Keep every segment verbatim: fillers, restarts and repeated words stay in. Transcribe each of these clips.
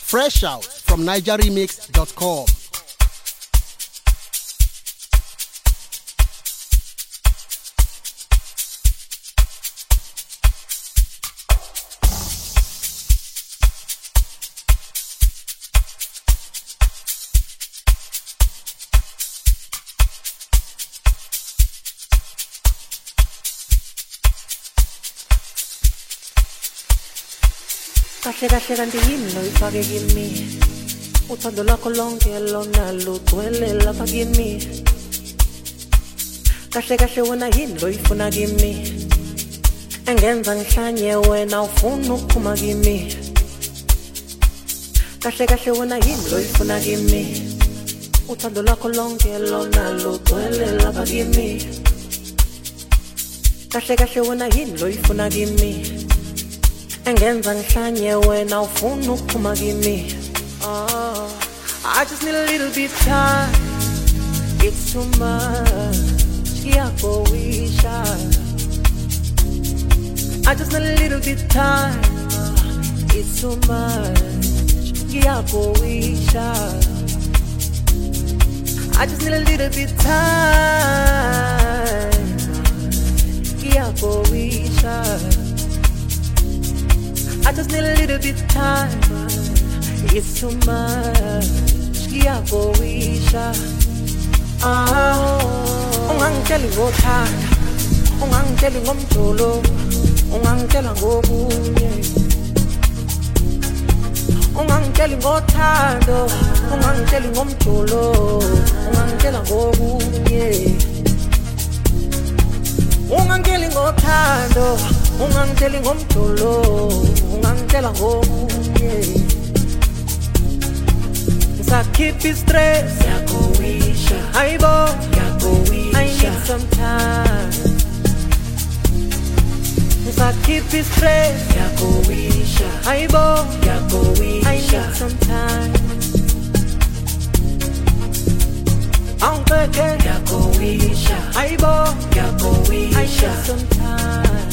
Fresh out from niger remix dot com. Kahle kahle kanti yini lo ifake kimi uthando lwakho lonke lona lugcwele lapha kimi kahle kahle wena yini lo ifuna kimi engenza ngihlanye wena ufuna ukuphuma kimi kahle kahle wena yini lo ifuna kimi uthando lwakho lonke lona lugcwele lapha kimi kahle kahle wena yini lo ifuna kimi engenza ngihlanye wena ufuna ukuphuma kimi. Oh, I just need a little bit time. It's too much. Ngiyakowisha. I just need a little bit time. It's too much. Ngiyakowisha. I just need a little bit time. Ngiyakowisha. I just need a little bit time. It's too much. Ngiyakowisha. Ah, ungangitshela ngothanda, ungangitshela ngomjolo, ungangitshela ngokunye. Ungangitshela ngothando, ungangitshela ngomjolo, ungangitshela ngokunye. Ungangitshela ngothando, ungangitshela ngomjolo, ungangitshela ngokunye. Ngisakhipha stress yakowisha, hayibo yakowisha. I need some time. Ngisakhipha stress yakowisha, hayibo yakowisha. I need some time. Angeke yakowisha, hayibo yakowisha. I need some time.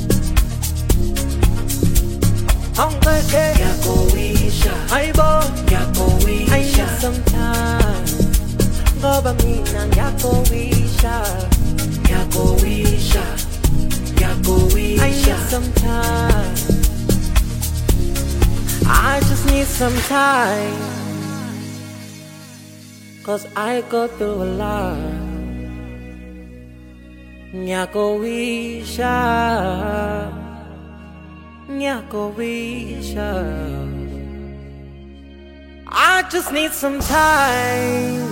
Angeke yakowisha, hayibo yakowisha. I need some time. Ngoba mina ngiyakowisha, yakowisha, yakowisha. I need some time. I just need some time, 'cause I go through a lot. Ngiyakowisha, ngiyakowisha. I just need some time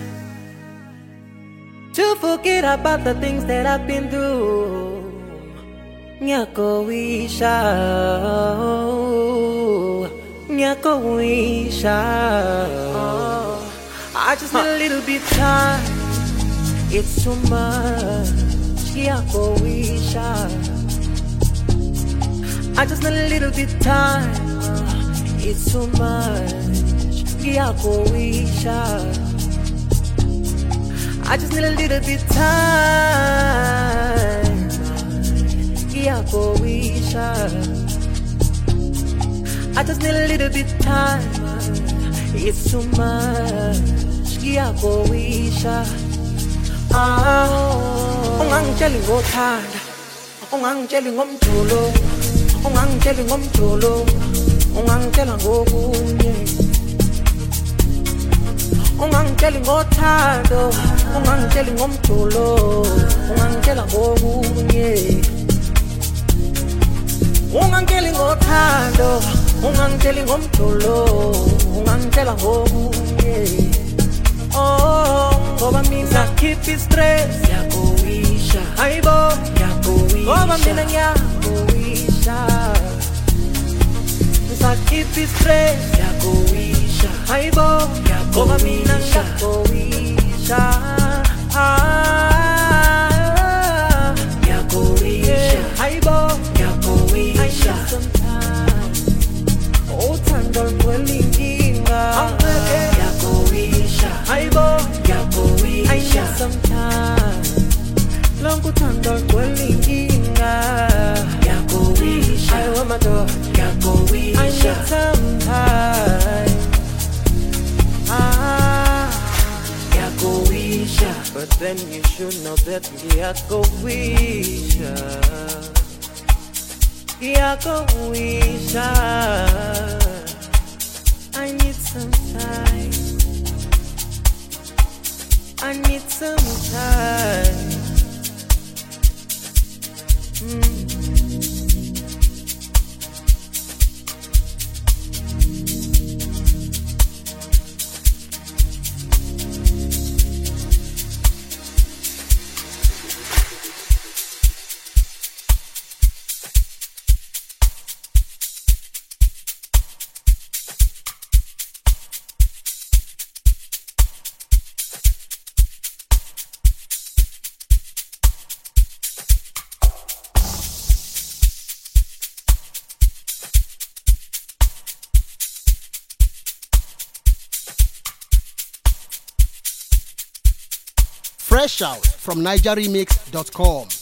to forget about the things that I've been through. Ngiyakowisha, ngiyakowisha. Oh, I just need a little bit time. It's too much. Ngiyakowisha. I just need a little bit time. It's too much. Ngiyakowisha. I just need a little bit time. Ngiyakowisha. I just need a little bit time. It's too much. Ngiyakowisha. Ah, ungangitshela ngothanda, ungangitshela ngomjolo, ungangitshela ngomjolo, ungangitshela ngokunye. Ungangitshela ngothando, ungangitshela ngomjolo, ungangitshela ngokunye. Ungangitshela ngothando, ungangitshela ngomjolo, ungangitshela ngokunye. Oh, ngoba mina ngiyakhipha stress yakowisha, hayibo yakowisha. Ngoba mina ngiyakowisha. Ngiyakhipha stress yakowisha, hayibo ngoba mina ngiyakowisha. Ah, yakowisha, hayibo yakowisha. Uthando lugcwele inkinga, yakowisha, hayibo yakowisha. I need some time. Lonke uthando lugcwele inkinga, yakowisha. I want my dog, yakowisha. I need some time. then you should know that ngiyakowisha, ngiyakowisha. I need some time, I need some time. Mm. Fresh out from niger remix dot com.